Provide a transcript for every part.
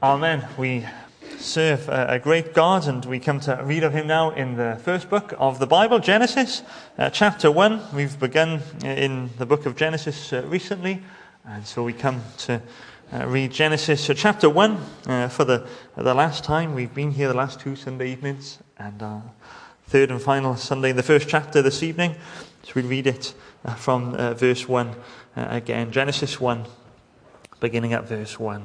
Amen. We serve a great God, and we come to read of him now in the first book of the Bible, Genesis, chapter 1. We've begun in the book of Genesis recently, and so we come to read Genesis chapter 1 for the last time. We've been here the last two Sunday evenings, and third and final Sunday in the first chapter this evening. So we read it from verse 1 again. Genesis 1, beginning at verse 1.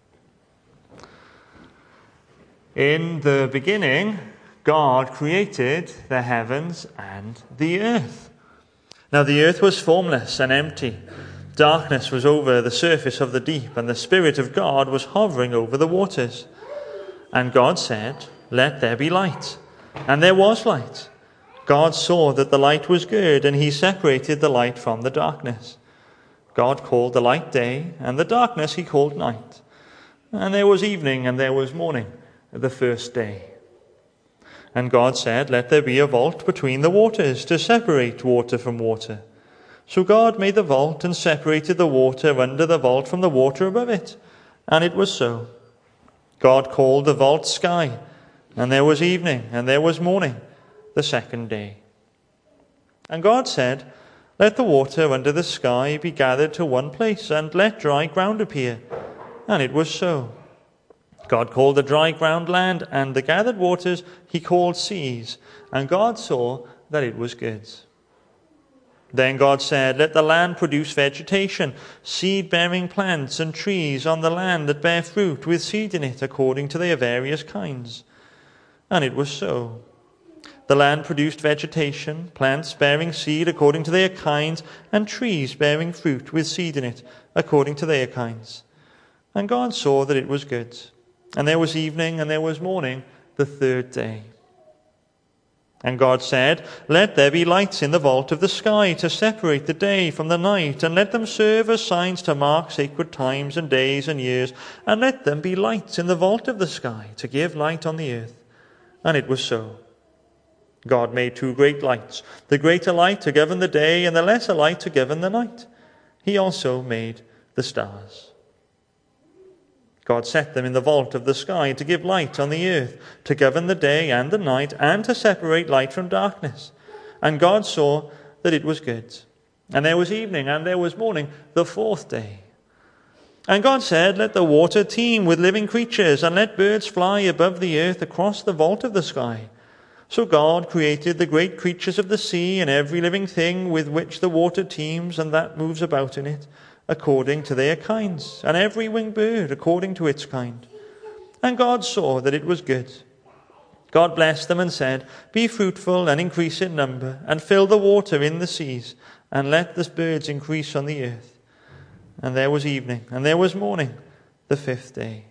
In the beginning, God created the heavens and the earth. Now the earth was formless and empty. Darkness was over the surface of the deep, and the Spirit of God was hovering over the waters. And God said, "Let there be light." And there was light. God saw that the light was good, and he separated the light from the darkness. God called the light day, and the darkness he called night. And there was evening, and there was morning, the first day. And God said, "Let there be a vault between the waters to separate water from water." So God made the vault and separated the water under the vault from the water above it. And it was so. God called the vault sky. And there was evening, and there was morning, the second day. And God said, "Let the water under the sky be gathered to one place, and let dry ground appear." And it was so. God called the dry ground land, and the gathered waters he called seas. And God saw that it was good. Then God said, "Let the land produce vegetation, seed-bearing plants and trees on the land that bear fruit with seed in it according to their various kinds." And it was so. The land produced vegetation, plants bearing seed according to their kinds, and trees bearing fruit with seed in it according to their kinds. And God saw that it was good. And there was evening, and there was morning, the third day. And God said, "Let there be lights in the vault of the sky to separate the day from the night, and let them serve as signs to mark sacred times and days and years, and let them be lights in the vault of the sky to give light on the earth." And it was so. God made two great lights, the greater light to govern the day, and the lesser light to govern the night. He also made the stars. God set them in the vault of the sky to give light on the earth, to govern the day and the night, and to separate light from darkness. And God saw that it was good. And there was evening, and there was morning, the fourth day. And God said, "Let the water teem with living creatures, and let birds fly above the earth across the vault of the sky." So God created the great creatures of the sea, and every living thing with which the water teems and that moves about in it, according to their kinds, and every winged bird according to its kind. And God saw that it was good. God blessed them and said, "Be fruitful and increase in number, and fill the water in the seas, and let the birds increase on the earth." And there was evening, and there was morning, the fifth day.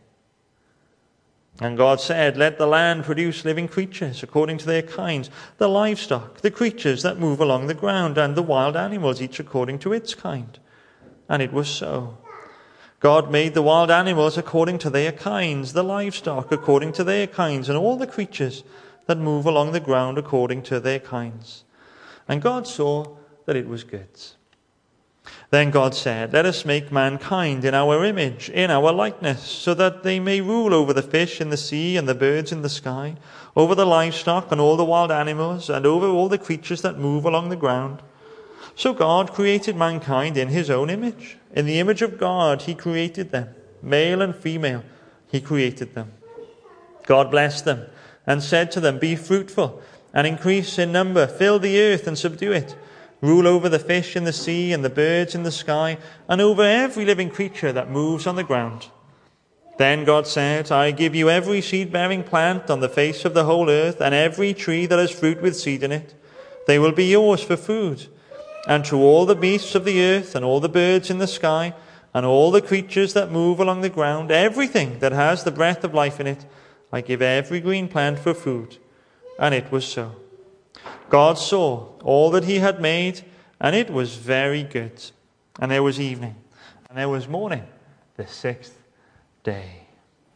And God said, "Let the land produce living creatures according to their kinds, the livestock, the creatures that move along the ground, and the wild animals, each according to its kind." And it was so. God made the wild animals according to their kinds, the livestock according to their kinds, and all the creatures that move along the ground according to their kinds. And God saw that it was good. Then God said, "Let us make mankind in our image, in our likeness, so that they may rule over the fish in the sea and the birds in the sky, over the livestock and all the wild animals, and over all the creatures that move along the ground." So God created mankind in his own image. In the image of God he created them. Male and female he created them. God blessed them and said to them, "Be fruitful and increase in number. Fill the earth and subdue it. Rule over the fish in the sea and the birds in the sky, and over every living creature that moves on the ground." Then God said, "I give you every seed-bearing plant on the face of the whole earth, and every tree that has fruit with seed in it. They will be yours for food. And to all the beasts of the earth, and all the birds in the sky, and all the creatures that move along the ground, everything that has the breath of life in it, I give every green plant for food." And it was so. God saw all that he had made, and it was very good. And there was evening, and there was morning, the sixth day.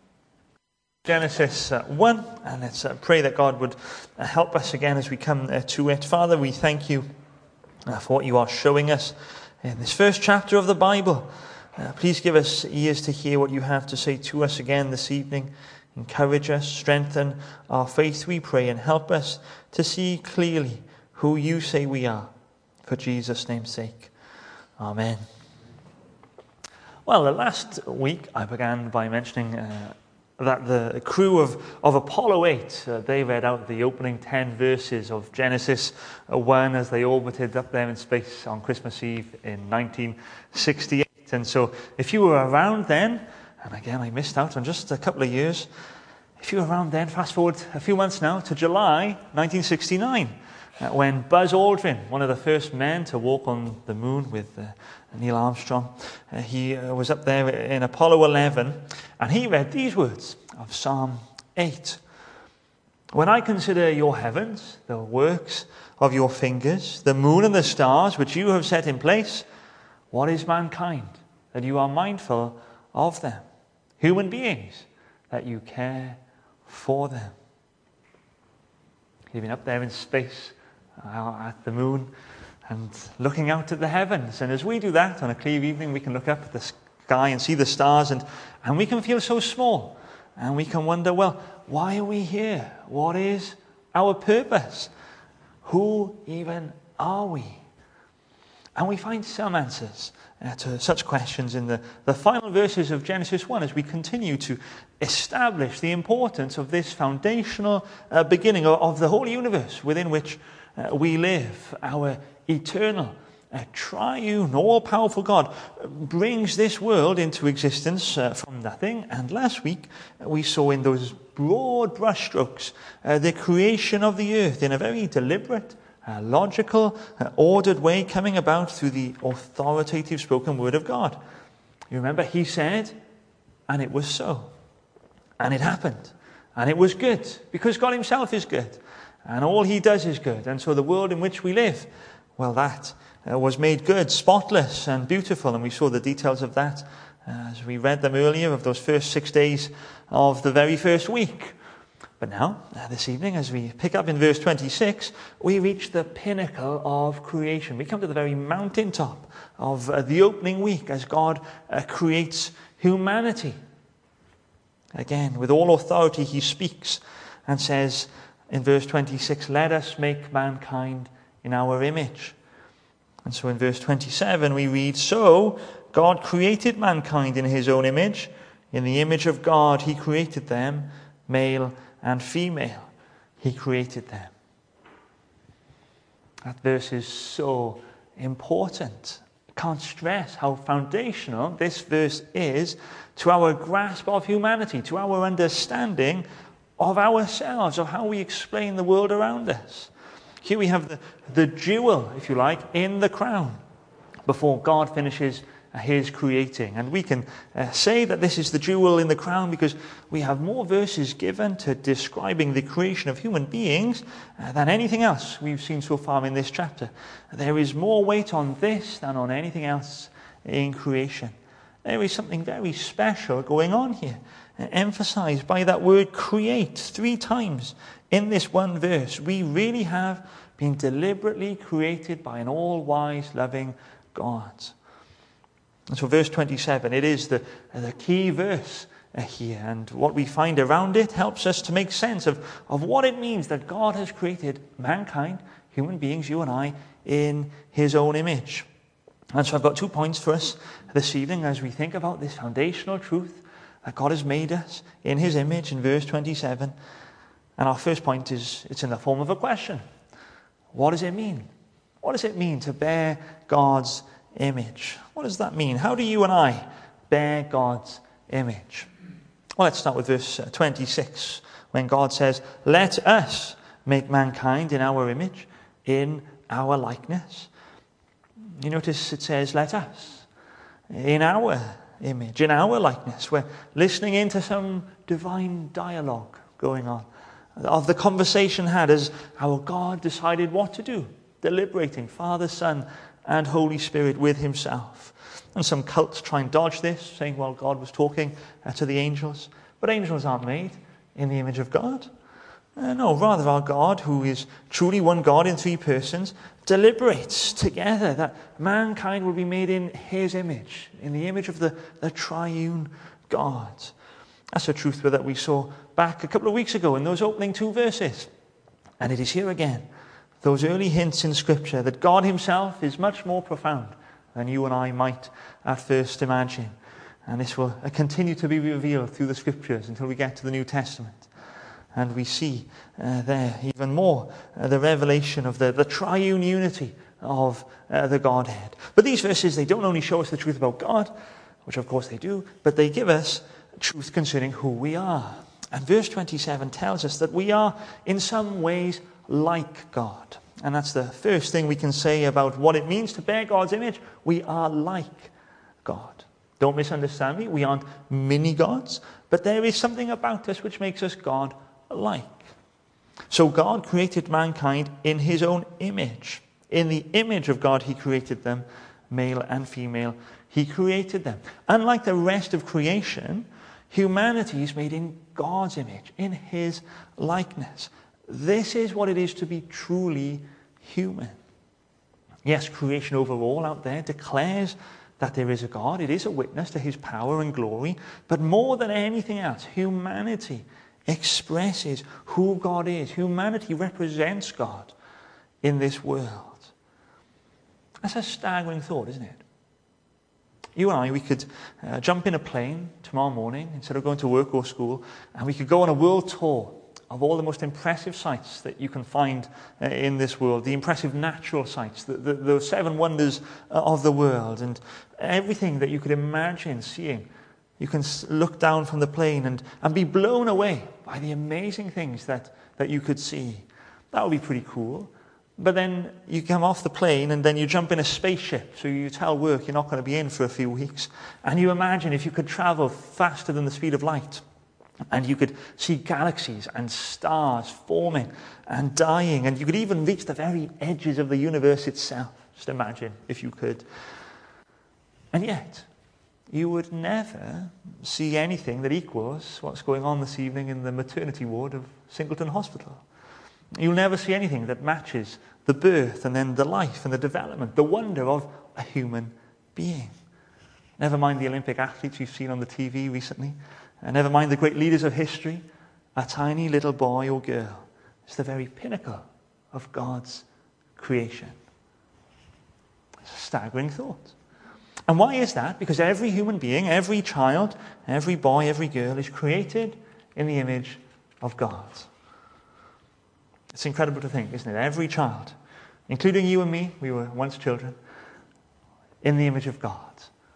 Genesis 1, and let's pray that God would help us again as we come to it. Father, we thank you for what you are showing us in this first chapter of the Bible. Please give us ears to hear what you have to say to us again this evening. Encourage us, strengthen our faith, we pray, and help us to see clearly who you say we are. For Jesus' name's sake. Amen. Well, the last week I began by mentioning that the crew of Apollo 8, they read out the opening 10 verses of Genesis 1 as they orbited up there in space on Christmas Eve in 1968. And so if you were around then, and again I missed out on just a couple of years, if you were around then, fast forward a few months now to July 1969, when Buzz Aldrin, one of the first men to walk on the moon with Neil Armstrong, he was up there in Apollo 11, and he read these words of Psalm 8. When I consider your heavens, the works of your fingers, the moon and the stars which you have set in place, what is mankind that you are mindful of them? Human beings that you care for them. Living up there in space, at the moon, and looking out at the heavens. And as we do that on a clear evening, we can look up at the sky and see the stars, and we can feel so small. And we can wonder, well, why are we here? What is our purpose? Who even are we? And we find some answers to such questions in the final verses of Genesis 1 as we continue to establish the importance of this foundational beginning of the whole universe within which we live. Our eternal, triune, all-powerful God brings this world into existence from nothing. And last week we saw in those broad brushstrokes the creation of the earth in a very deliberate, logical, ordered way, coming about through the authoritative spoken word of God. You remember, he said, and it was so. And it happened. And it was good, because God himself is good. And all he does is good. And so the world in which we live, well, that was made good, spotless and beautiful. And we saw the details of that as we read them earlier, of those first 6 days of the very first week. But now, this evening, as we pick up in verse 26, we reach the pinnacle of creation. We come to the very mountaintop of the opening week as God creates humanity. Again, with all authority, he speaks and says in verse 26, let us make mankind in our image. And so in verse 27 we read, so God created mankind in his own image. In the image of God he created them, male and female. He created them. That verse is so important. I can't stress how foundational this verse is to our grasp of humanity, to our understanding of ourselves, of how we explain the world around us. Here we have the jewel, if you like, in the crown before God finishes his creating. And we can say that this is the jewel in the crown because we have more verses given to describing the creation of human beings than anything else we've seen so far in this chapter. There is more weight on this than on anything else in creation. There is something very special going on here, emphasized by that word create 3 times in this one verse. We really have been deliberately created by an all-wise, loving God. And so verse 27, it is the key verse here. And what we find around it helps us to make sense of what it means that God has created mankind, human beings, you and I, in his own image. And so I've got 2 points for us this evening as we think about this foundational truth that God has made us in his image in verse 27. And our first point is, it's in the form of a question. What does it mean? What does it mean to bear God's image? What does that mean? How do you and I bear God's image? Well, let's start with verse 26, when God says, let us make mankind in our image, in our likeness. You notice it says, let us, in our image, in our likeness. We're listening into some divine dialogue going on, of the conversation had as our God decided what to do, deliberating Father, Son, and Holy Spirit with himself. And some cults try and dodge this, saying, well, God was talking to the angels. But angels aren't made in the image of God. No, rather our God, who is truly one God in three persons, deliberates together that mankind will be made in his image, in the image of the triune God. That's a truth that we saw back a couple of weeks ago in those opening 2 verses. And it is here again, those early hints in Scripture that God himself is much more profound than you and I might at first imagine. And this will continue to be revealed through the Scriptures until we get to the New Testament. And we see there even more the revelation of the triune unity of the Godhead. But these verses, they don't only show us the truth about God, which of course they do, but they give us truth concerning who we are. And verse 27 tells us that we are in some ways like God. And that's the first thing we can say about what it means to bear God's image. We are like God. Don't misunderstand me. We aren't mini-gods, but there is something about us which makes us God-like. So God created mankind in his own image. In the image of God, he created them, male and female. He created them. Unlike the rest of creation, humanity is made in God's image, in his likeness. This is what it is to be truly human. Yes, creation overall out there declares that there is a God. It is a witness to his power and glory. But more than anything else, humanity expresses who God is. Humanity represents God in this world. That's a staggering thought, isn't it? You and I, we could jump in a plane tomorrow morning instead of going to work or school, and we could go on a world tour of all the most impressive sights that you can find in this world, the impressive natural sights, the 7 wonders of the world, and everything that you could imagine seeing. You can look down from the plane and be blown away by the amazing things that you could see. That would be pretty cool. But then you come off the plane and then you jump in a spaceship. So you tell work you're not going to be in for a few weeks. And you imagine if you could travel faster than the speed of light. And you could see galaxies and stars forming and dying. And you could even reach the very edges of the universe itself. Just imagine if you could. And yet, you would never see anything that equals what's going on this evening in the maternity ward of Singleton Hospital. You'll never see anything that matches the birth and then the life and the development, the wonder of a human being. Never mind the Olympic athletes you've seen on the TV recently. And never mind the great leaders of history. A tiny little boy or girl is the very pinnacle of God's creation. It's a staggering thought. And why is that? Because every human being, every child, every boy, every girl is created in the image of God. It's incredible to think, isn't it? Every child, including you and me, we were once children, in the image of God.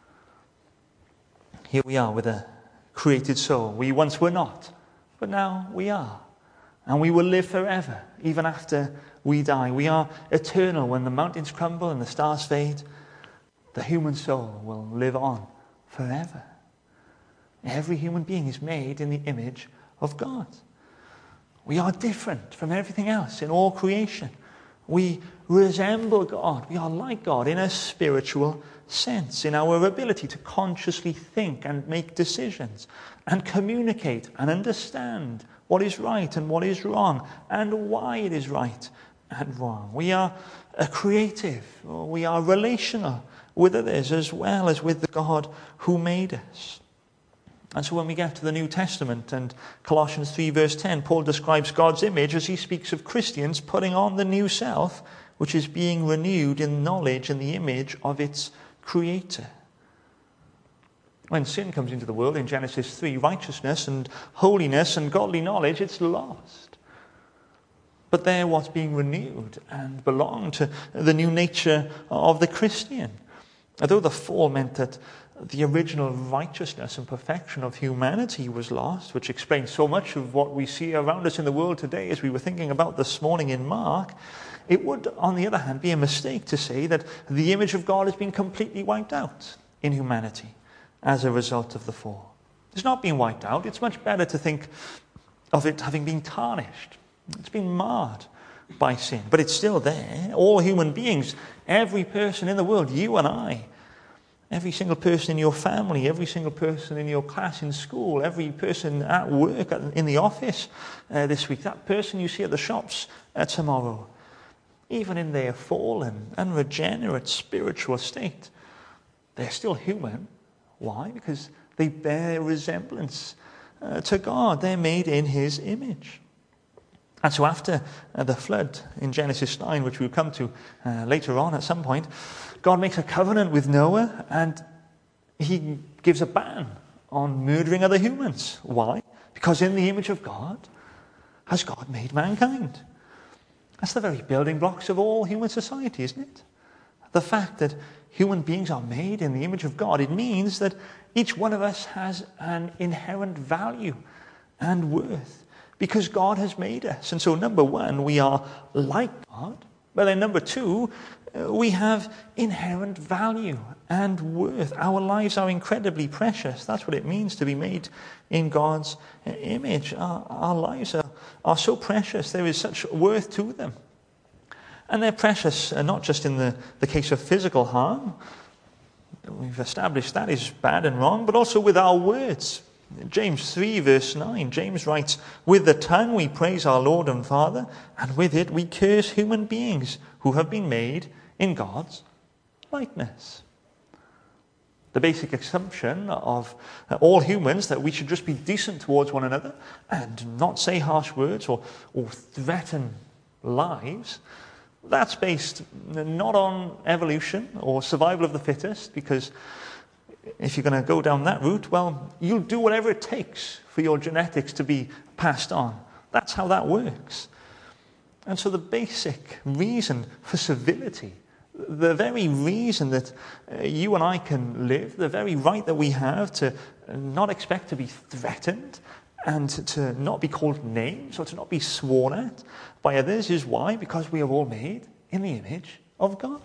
Here we are with a created soul. We once were not, but now we are. And we will live forever, even after we die. We are eternal. When the mountains crumble and the stars fade, the human soul will live on forever. Every human being is made in the image of God. We are different from everything else in all creation. We resemble God. We are like God in a spiritual sense, in our ability to consciously think and make decisions and communicate and understand what is right and what is wrong and why it is right and wrong. We are creative. We are relational with others as well as with the God who made us. And so when we get to the New Testament and Colossians 3 verse 10, Paul describes God's image as he speaks of Christians putting on the new self, which is being renewed in knowledge and the image of its creator. When sin comes into the world in Genesis 3, righteousness and holiness and godly knowledge, it's lost. But they're what's being renewed and belong to the new nature of the Christian. Although the fall meant that the original righteousness and perfection of humanity was lost, which explains so much of what we see around us in the world today, as we were thinking about this morning in Mark, it would, on the other hand, be a mistake to say that the image of God has been completely wiped out in humanity as a result of the fall. It's not been wiped out. It's much better to think of it having been tarnished. It's been marred by sin, but it's still there. All human beings, every person in the world, you and I, Every single person in your family, every single person in your class in school, every person at work, in the office this week, that person you see at the shops tomorrow, even in their fallen, unregenerate spiritual state, they're still human. Why? Because they bear resemblance to God. They're made in his image. And so after the flood in Genesis 9, which we'll come to later on at some point, God makes a covenant with Noah and he gives a ban on murdering other humans. Why? Because in the image of God has God made mankind. That's the very building blocks of all human society, isn't it? The fact that human beings are made in the image of God, it means that each one of us has an inherent value and worth because God has made us. And so number one, we are like God. But then number two, we have inherent value and worth. Our lives are incredibly precious. That's what it means to be made in God's image. Our lives are so precious. There is such worth to them. And they're precious not just in the case of physical harm. We've established that is bad and wrong, but also with our words. James 3 verse 9, James writes, "With the tongue we praise our Lord and Father, and with it we curse human beings who have been made in God's likeness." The basic assumption of all humans that we should just be decent towards one another and not say harsh words or threaten lives, that's based not on evolution or survival of the fittest, because if you're going to go down that route, well, you'll do whatever it takes for your genetics to be passed on. That's how that works. And so the basic reason for civility, the very reason that you and I can live, the very right that we have to not expect to be threatened and to not be called names or to not be sworn at by others is why? Because we are all made in the image of God.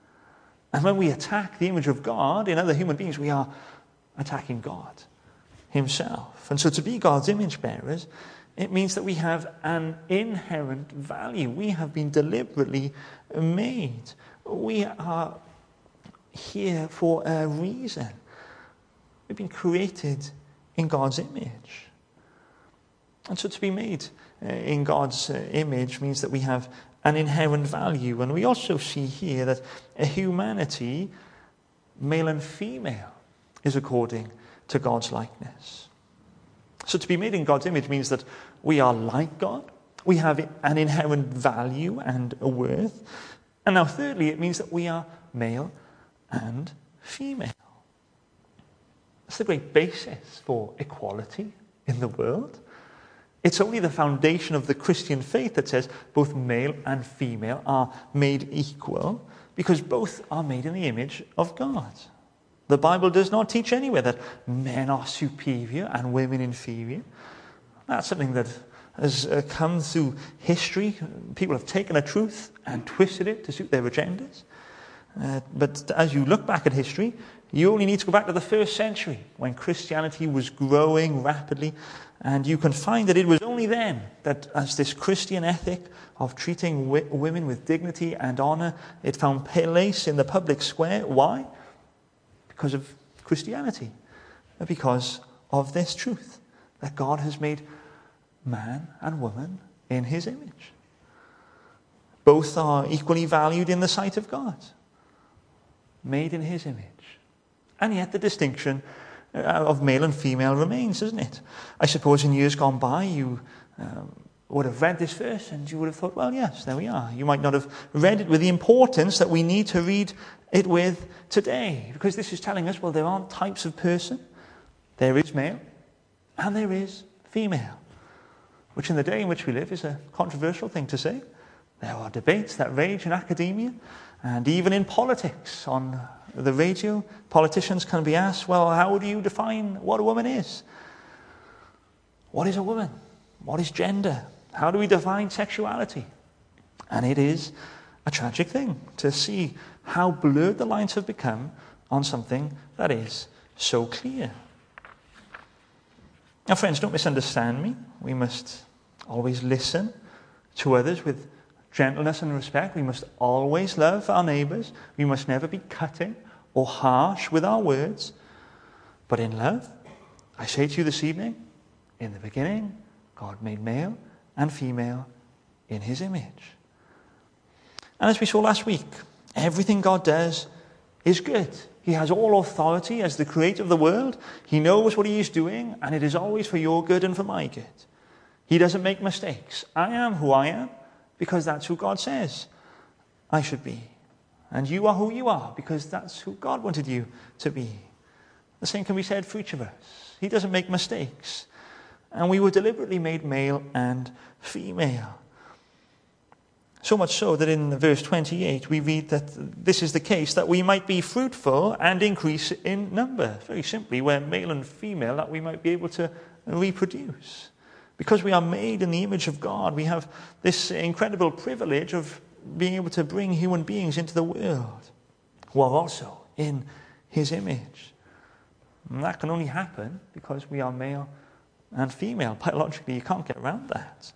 And when we attack the image of God in other human beings, we are attacking God himself. And so to be God's image bearers, it means that we have an inherent value. We have been deliberately made. We are here for a reason. We've been created in God's image. And so to be made in God's image means that we have an inherent value. And we also see here that humanity, male and female, is according to God's likeness. So to be made in God's image means that we are like God. We have an inherent value and a worth. And now thirdly, it means that we are male and female. That's the great basis for equality in the world. It's only the foundation of the Christian faith that says both male and female are made equal because both are made in the image of God. The Bible does not teach anywhere that men are superior and women inferior. That's something that has come through history. People have taken a truth and twisted it to suit their agendas. But as you look back at history, you only need to go back to the first century when Christianity was growing rapidly, and you can find that it was only then that as this Christian ethic of treating women with dignity and honor, it found place in the public square. Why? Because of Christianity. Because of this truth, that God has made man and woman in his image. Both are equally valued in the sight of God. Made in his image. And yet the distinction of male and female remains, isn't it? I suppose in years gone by you would have read this verse and you would have thought, well, yes, there we are. You might not have read it with the importance that we need to read it with today, because this is telling us, well, there aren't types of person. There is male and there is female, which in the day in which we live is a controversial thing to say. There are debates that rage in academia and even in politics. On the radio, politicians can be asked, well, how do you define what a woman is? What is a woman? What is gender? How do we define sexuality? And it is a tragic thing to see how blurred the lines have become on something that is so clear. Now, friends, don't misunderstand me. We must always listen to others with gentleness and respect. We must always love our neighbours. We must never be cutting or harsh with our words, but in love. I say to you this evening, in the beginning, God made male and female in his image. And as we saw last week, everything God does is good. He has all authority as the creator of the world. He knows what he is doing, and it is always for your good and for my good. He doesn't make mistakes. I am who I am because that's who God says I should be. And you are who you are because that's who God wanted you to be. The same can be said for each of us. He doesn't make mistakes. And we were deliberately made male and female. So much so that in verse 28 we read that this is the case, that we might be fruitful and increase in number. Very simply, we're male and female, that we might be able to reproduce. Because we are made in the image of God, we have this incredible privilege of being able to bring human beings into the world who are also in his image. And that can only happen because we are male and female. Biologically, you can't get around that.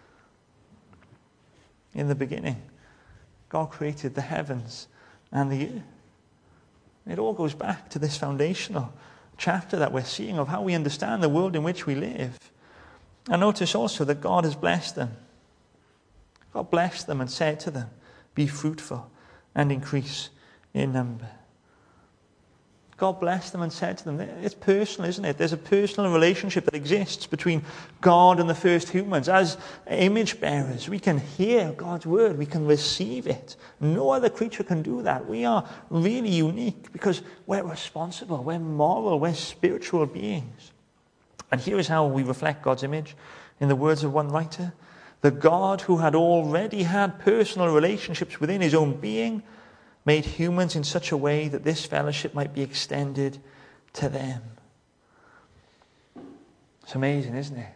In the beginning, God created the heavens and the earth. It all goes back to this foundational chapter that we're seeing of how we understand the world in which we live. And notice also that God has blessed them. God blessed them and said to them, be fruitful and increase in number. God blessed them and said to them, it's personal, isn't it? There's a personal relationship that exists between God and the first humans. As image bearers, we can hear God's word, we can receive it. No other creature can do that. We are really unique because we're responsible, we're moral, we're spiritual beings. And here is how we reflect God's image in the words of one writer. The God who had already had personal relationships within his own being made humans in such a way that this fellowship might be extended to them. It's amazing, isn't it?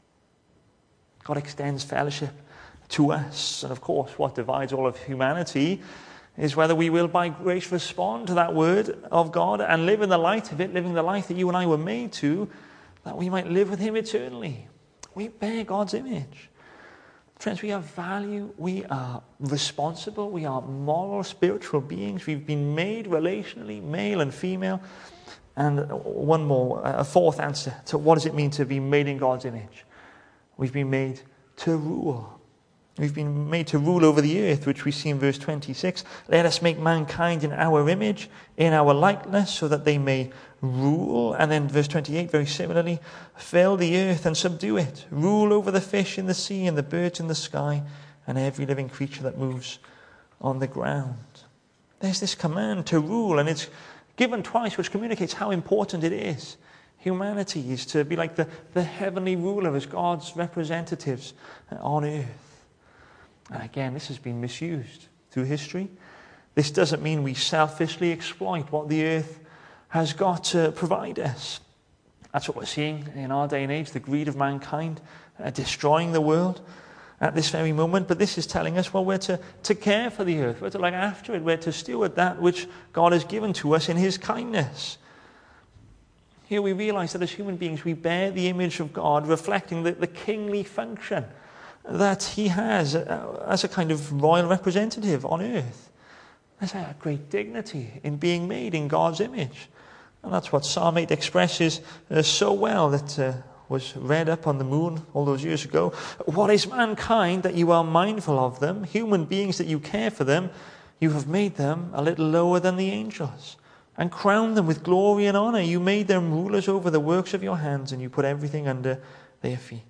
God extends fellowship to us. And of course, what divides all of humanity is whether we will by grace respond to that word of God and live in the light of it, living the life that you and I were made to, that we might live with him eternally. We bear God's image. Friends, we have value, we are responsible, we are moral, spiritual beings. We've been made relationally, male and female. And one more, a fourth answer to what does it mean to be made in God's image? We've been made to rule. We've been made to rule over the earth, which we see in verse 26. Let us make mankind in our image, in our likeness, so that they may rule. And then verse 28, very similarly, fill the earth and subdue it. Rule over the fish in the sea and the birds in the sky and every living creature that moves on the ground. There's this command to rule, and it's given twice, which communicates how important it is. Humanity is to be like the heavenly ruler as God's representatives on earth. And again, this has been misused through history. This doesn't mean we selfishly exploit what the earth has got to provide us. That's what we're seeing in our day and age, the greed of mankind destroying the world at this very moment. But this is telling us, well, we're to care for the earth. We're to look after it. We're to steward that which God has given to us in his kindness. Here we realize that as human beings, we bear the image of God, reflecting the kingly function that he has as a kind of royal representative on earth. There's a great dignity in being made in God's image. And that's what Psalm 8 expresses so well, that was read up on the moon all those years ago. What is mankind that you are mindful of them? Human beings that you care for them. You have made them a little lower than the angels and crowned them with glory and honor. You made them rulers over the works of your hands, and you put everything under their feet.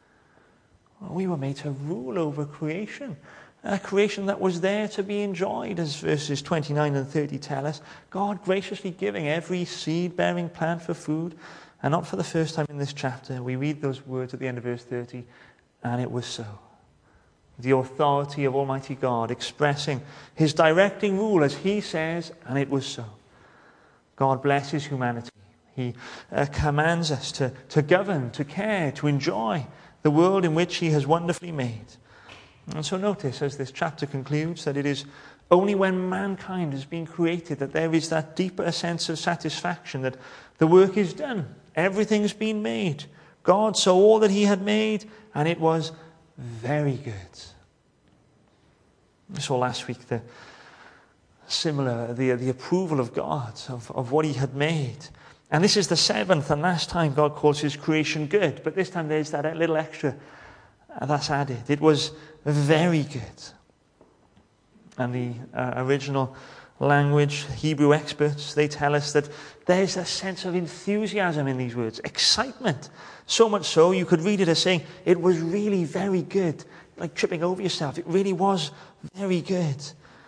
We were made to rule over creation, a creation that was there to be enjoyed, as verses 29 and 30 tell us. God graciously giving every seed-bearing plant for food. And not for the first time in this chapter, we read those words at the end of verse 30, and it was so. The authority of Almighty God expressing his directing rule as he says, and it was so. God blesses humanity. He commands us to govern, to care, to enjoy the world in which he has wonderfully made. And so notice, as this chapter concludes, that it is only when mankind has been created that there is that deeper sense of satisfaction that the work is done. Everything's been made. God saw all that he had made, and it was very good. We saw last week the similar, the approval of God, of what he had made. And this is the seventh and last time God calls his creation good. But this time there's that little extra that's added. It was very good. And the original language, Hebrew experts, they tell us that there's a sense of enthusiasm in these words, excitement. So much so, you could read it as saying, it was really very good. Like tripping over yourself. It really was very good.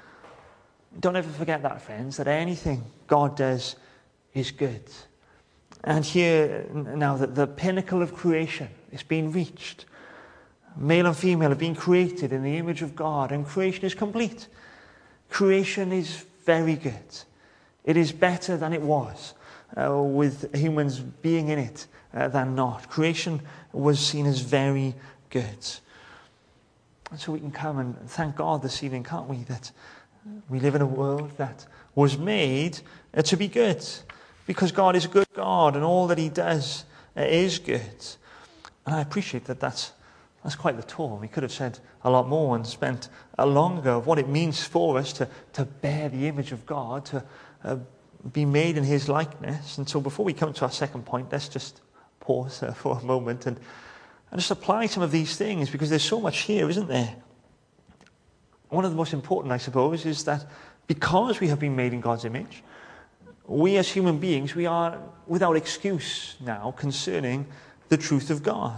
Don't ever forget that, friends, that anything God does is good. And here, now that the pinnacle of creation is being reached, male and female have been created in the image of God, and creation is complete. Creation is very good. It is better than it was, with humans being in it than not. Creation was seen as very good. And so we can come and thank God this evening, can't we, that we live in a world that was made to be good. Because God is a good God and all that he does is good. And I appreciate that that's quite the tour. We could have said a lot more and spent longer of what it means for us to bear the image of God, to be made in his likeness. And so before we come to our second point, let's just pause for a moment and just apply some of these things, because there's so much here, isn't there? One of the most important, I suppose, is that because we have been made in God's image, we as human beings, we are without excuse now concerning the truth of God.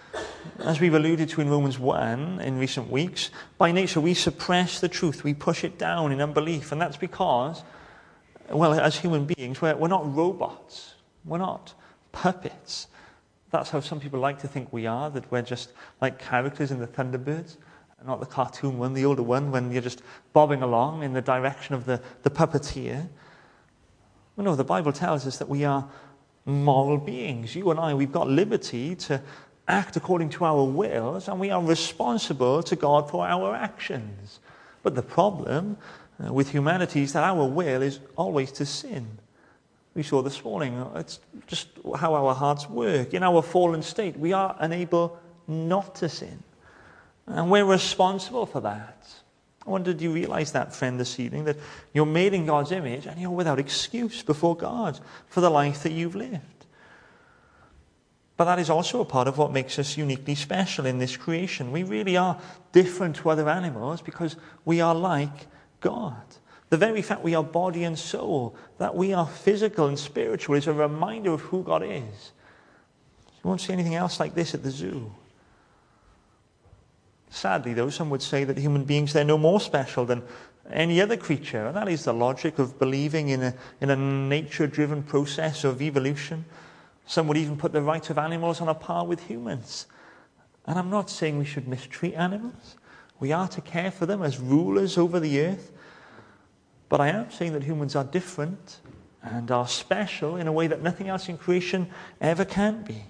As we've alluded to in Romans 1 in recent weeks, by nature we suppress the truth, we push it down in unbelief, and that's because, well, as human beings, we're not robots, we're not puppets. That's how some people like to think we are, that we're just like characters in the Thunderbirds, not the cartoon one, the older one, when you're just bobbing along in the direction of the puppeteer. Well, no, the Bible tells us that we are moral beings. You and I, we've got liberty to act according to our wills, and we are responsible to God for our actions. But the problem with humanity is that our will is always to sin. We saw this morning, it's just how our hearts work. In our fallen state, we are unable not to sin. And we're responsible for that. I wonder, do you realize that, friend, this evening, that you're made in God's image and you're without excuse before God for the life that you've lived? But that is also a part of what makes us uniquely special in this creation. We really are different to other animals because we are like God. The very fact we are body and soul, that we are physical and spiritual, is a reminder of who God is. You won't see anything else like this at the zoo. Sadly, though, some would say that human beings, they're no more special than any other creature. And that is the logic of believing in a nature-driven process of evolution. Some would even put the rights of animals on a par with humans. And I'm not saying we should mistreat animals. We are to care for them as rulers over the earth. But I am saying that humans are different and are special in a way that nothing else in creation ever can be.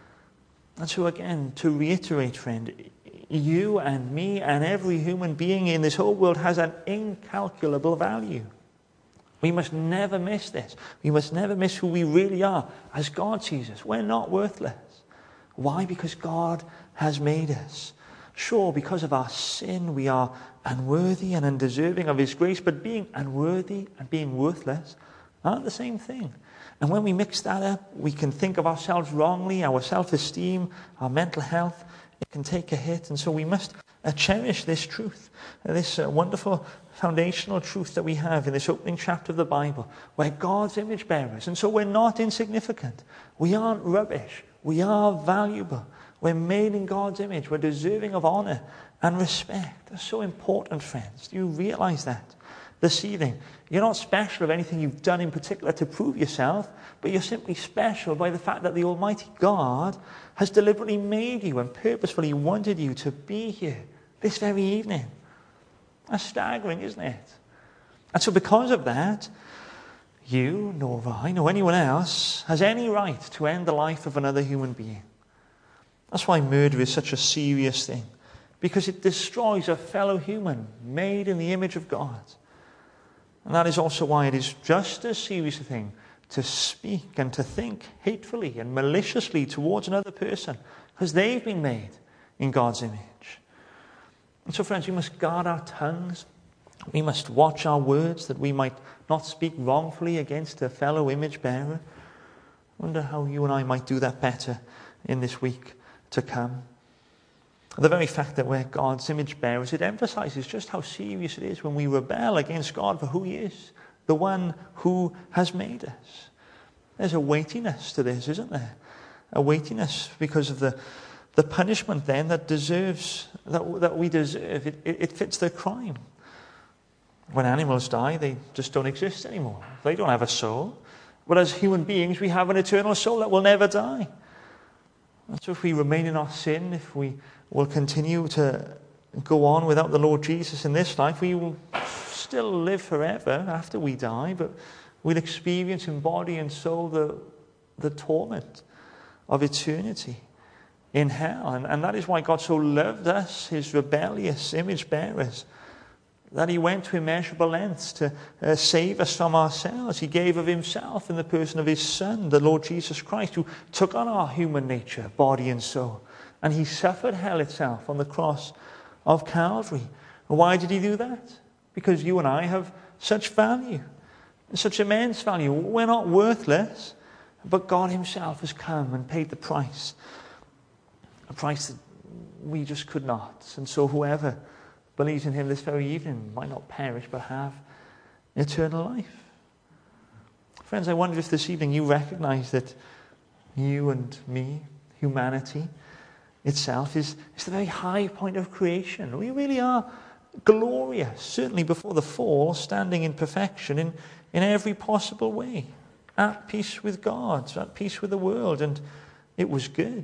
And so again, to reiterate, friend, you and me and every human being in this whole world has an incalculable value. We must never miss this. We must never miss who we really are as God sees us. We're not worthless. Why? Because God has made us. Sure, because of our sin, we are unworthy and undeserving of his grace, but being unworthy and being worthless aren't the same thing. And when we mix that up, we can think of ourselves wrongly, our self-esteem, our mental health, it can take a hit. And so we must cherish this truth, this wonderful foundational truth that we have in this opening chapter of the Bible. We're God's image bearers, and so we're not insignificant. We aren't rubbish. We are valuable. We're made in God's image. We're deserving of honor and respect. That's so important, friends. Do you realize that this evening? You're not special of anything you've done in particular to prove yourself, but you're simply special by the fact that the Almighty God has deliberately made you and purposefully wanted you to be here this very evening. That's staggering, isn't it? And so because of that, you, nor I, nor anyone else has any right to end the life of another human being. That's why murder is such a serious thing, because it destroys a fellow human made in the image of God. And that is also why it is just as serious a thing to speak and to think hatefully and maliciously towards another person, because they've been made in God's image. And so, friends, we must guard our tongues. We must watch our words that we might not speak wrongfully against a fellow image bearer. I wonder how you and I might do that better in this week to come. The very fact that we're God's image bearers, it emphasizes just how serious it is when we rebel against God for who He is, the one who has made us. There's a weightiness to this, isn't there? A weightiness because of the punishment then that we deserve. It fits the crime. When animals die, they just don't exist anymore. They don't have a soul. But as human beings, we have an eternal soul that will never die. And so if we remain in our sin, if we will continue to go on without the Lord Jesus in this life, we will still live forever after we die, but we'll experience in body and soul the torment of eternity in hell. And that is why God so loved us, His rebellious image bearers, that He went to immeasurable lengths to save us from ourselves. He gave of Himself in the person of His Son, the Lord Jesus Christ, who took on our human nature, body and soul. And He suffered hell itself on the cross of Calvary. And why did He do that? Because you and I have such value, such immense value. We're not worthless, but God Himself has come and paid the price. A price that we just could not. And so whoever believes in Him this very evening might not perish but have eternal life. Friends, I wonder if this evening you recognize that you and me, humanity itself, is the very high point of creation. We really are glorious, certainly before the fall, standing in perfection in every possible way, at peace with God, at peace with the world, and it was good.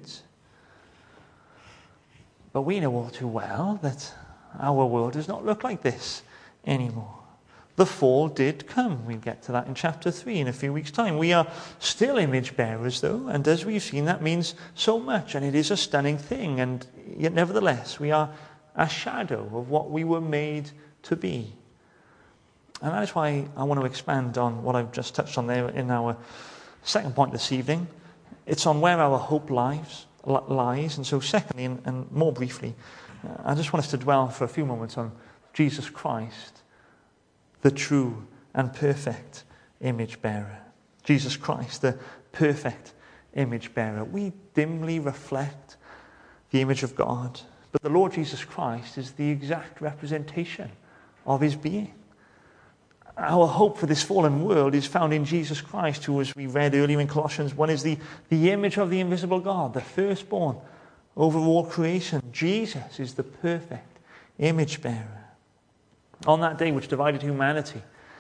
But we know all too well that our world does not look like this anymore. The fall did come. We'll get to that in chapter 3 in a few weeks' time. We are still image bearers, though, and as we've seen, that means so much, and it is a stunning thing, and yet nevertheless, we are a shadow of what we were made to be. And that is why I want to expand on what I've just touched on there in our second point this evening. It's on where our hope lies. And so secondly, and more briefly, I just want us to dwell for a few moments on Jesus Christ, the true and perfect image bearer. Jesus Christ, the perfect image bearer. We dimly reflect the image of God, but the Lord Jesus Christ is the exact representation of His being. Our hope for this fallen world is found in Jesus Christ, who, as we read earlier in Colossians 1, is the image of the invisible God, the firstborn over all creation. Jesus is the perfect image bearer. On that day which divided humanity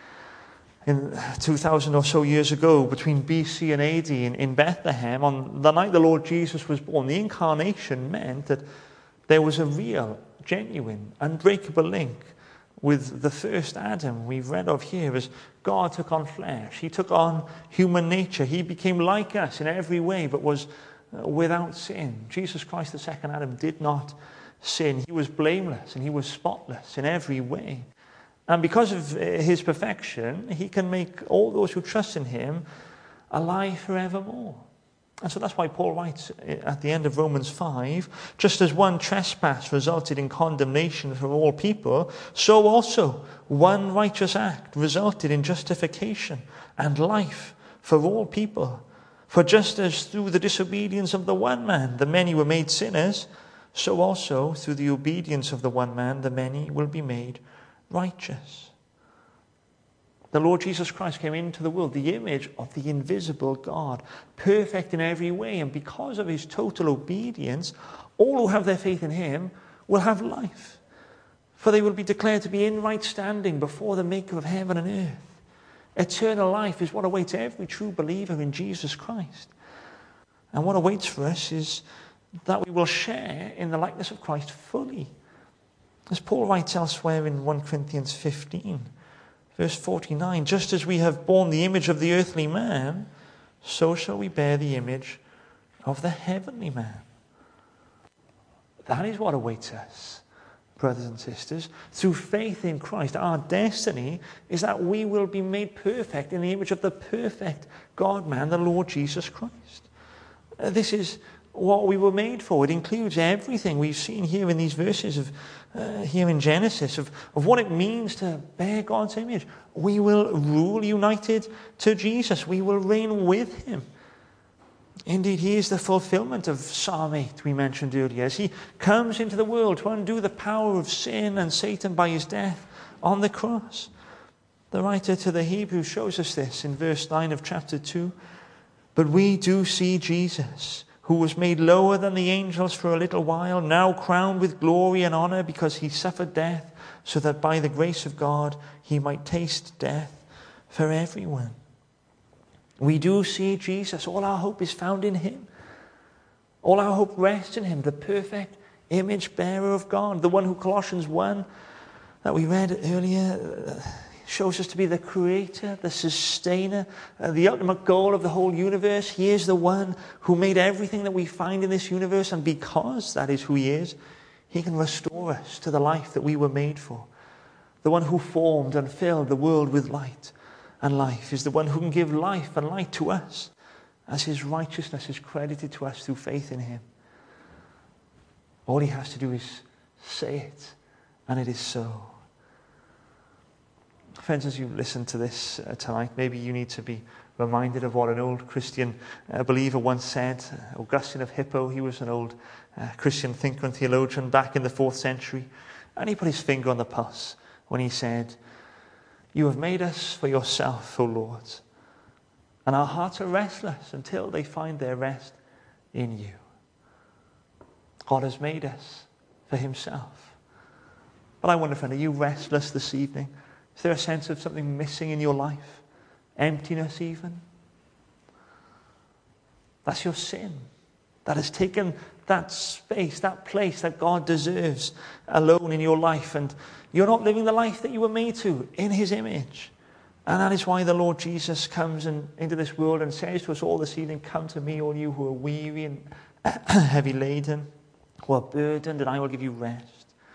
in 2,000 or so years ago, between BC and AD in Bethlehem, on the night the Lord Jesus was born, the incarnation meant that there was a real, genuine, unbreakable link with the first Adam we've read of here, as God took on flesh. He took on human nature. He became like us in every way, but was without sin. Jesus Christ, the second Adam, did not sin. He was blameless and He was spotless in every way. And because of His perfection, He can make all those who trust in Him alive forevermore. And so that's why Paul writes at the end of Romans 5, just as one trespass resulted in condemnation for all people, so also one righteous act resulted in justification and life for all people. For just as through the disobedience of the one man the many were made sinners, so also through the obedience of the one man the many will be made righteous. The Lord Jesus Christ came into the world, the image of the invisible God, perfect in every way. And because of His total obedience, all who have their faith in Him will have life. For they will be declared to be in right standing before the Maker of heaven and earth. Eternal life is what awaits every true believer in Jesus Christ. And what awaits for us is that we will share in the likeness of Christ fully. As Paul writes elsewhere in 1 Corinthians 15, verse 49, just as we have borne the image of the earthly man, so shall we bear the image of the heavenly man. That is what awaits us, brothers and sisters. Through faith in Christ, our destiny is that we will be made perfect in the image of the perfect God-man, the Lord Jesus Christ. This is what we were made for. It includes everything we've seen here in these verses of here in Genesis of what it means to bear God's image. We will rule united to Jesus. We will reign with him. Indeed, he is the fulfillment of Psalm 8 we mentioned earlier, as he comes into the world to undo the power of sin and Satan by his death on the cross. The writer to the Hebrews shows us this in verse 9 of chapter 2. But we do see Jesus, who was made lower than the angels for a little while, now crowned with glory and honor because he suffered death, so that by the grace of God he might taste death for everyone. We do see Jesus. All our hope is found in him. All our hope rests in him, the perfect image bearer of God, the one who Colossians 1 that we read earlier shows us to be the creator, the sustainer, the ultimate goal of the whole universe. He is the one who made everything that we find in this universe, and because that is who he is, he can restore us to the life that we were made for. The one who formed and filled the world with light and life is the one who can give life and light to us as his righteousness is credited to us through faith in him. All he has to do is say it, and it is so. Friends, as you listen to this tonight, maybe you need to be reminded of what an old Christian believer once said. Augustine of Hippo, he was an old Christian thinker and theologian back in the 4th century, and he put his finger on the pulse when he said, "You have made us for yourself, O Lord, and our hearts are restless until they find their rest in you." God has made us for himself. But I wonder, friend, are you restless this evening? Is there a sense of something missing in your life? Emptiness even? That's your sin. That has taken that space, that place that God deserves alone in your life. And you're not living the life that you were made to in his image. And that is why the Lord Jesus comes into this world and says to us all this evening, "Come to me, all you who are weary and heavy laden, who are burdened, and I will give you rest."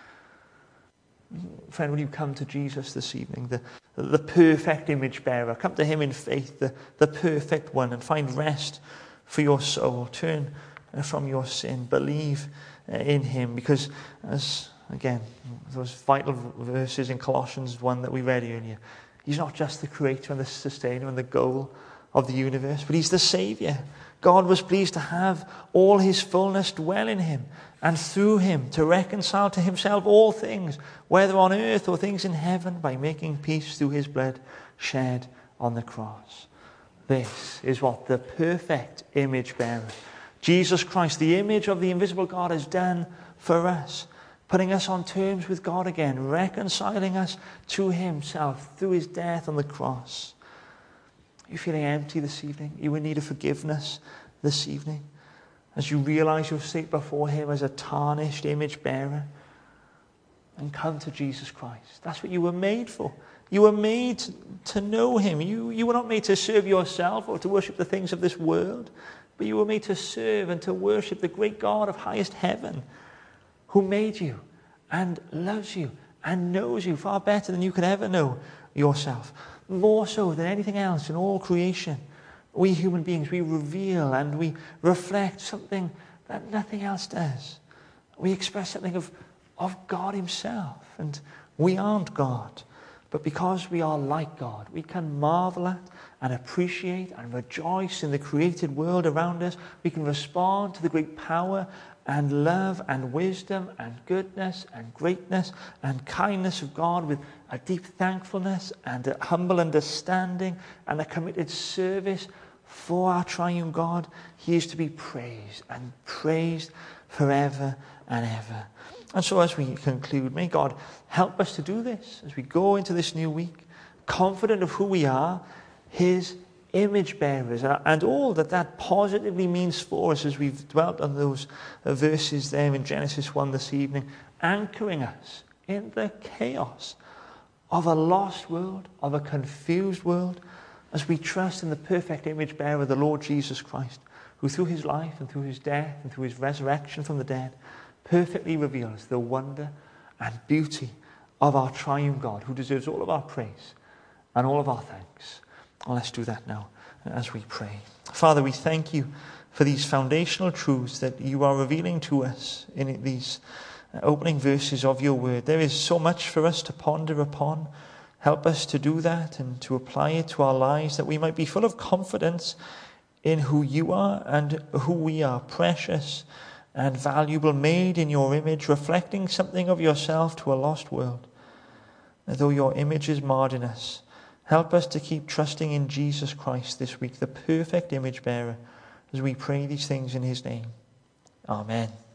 Friend, will you come to Jesus this evening, the perfect image bearer? Come to him in faith, the perfect one, and find rest for your soul. Turn from your sin. Believe in him, because as, again, those vital verses in Colossians 1 that we read earlier, he's not just the creator and the sustainer and the goal of the universe, but he's the Savior. God was pleased to have all his fullness dwell in him, and through him to reconcile to himself all things, whether on earth or things in heaven, by making peace through his blood shed on the cross. This is what the perfect image bearer, Jesus Christ, the image of the invisible God, has done for us, putting us on terms with God again, reconciling us to himself through his death on the cross. Are you feeling empty this evening? Are you in need of forgiveness this evening? As you realize your state before him as a tarnished image bearer, and come to Jesus Christ. That's what you were made for. You were made to know him. You were not made to serve yourself or to worship the things of this world, but you were made to serve and to worship the great God of highest heaven, who made you and loves you and knows you far better than you could ever know yourself. More so than anything else in all creation. We human beings, we reveal and we reflect something that nothing else does. We express something of God himself. And we aren't God. But because we are like God, we can marvel at and appreciate and rejoice in the created world around us. We can respond to the great power and love and wisdom and goodness and greatness and kindness of God with a deep thankfulness and a humble understanding and a committed service for our triune God. He is to be praised and praised forever and ever. And so as we conclude, may God help us to do this as we go into this new week, confident of who we are, his image bearers, and all that positively means for us as we've dwelt on those verses there in Genesis 1 this evening, anchoring us in the chaos of a lost world, of a confused world, as we trust in the perfect image bearer, the Lord Jesus Christ, who through his life and through his death and through his resurrection from the dead perfectly reveals the wonder and beauty of our triune God, who deserves all of our praise and all of our thanks. Well, let's do that now as we pray. Father, we thank you for these foundational truths that you are revealing to us in these opening verses of your word. There is so much for us to ponder upon. Help us to do that and to apply it to our lives, that we might be full of confidence in who you are and who we are, precious and valuable, made in your image, reflecting something of yourself to a lost world. And though your image is marred in us, help us to keep trusting in Jesus Christ this week, the perfect image bearer, as we pray these things in his name. Amen.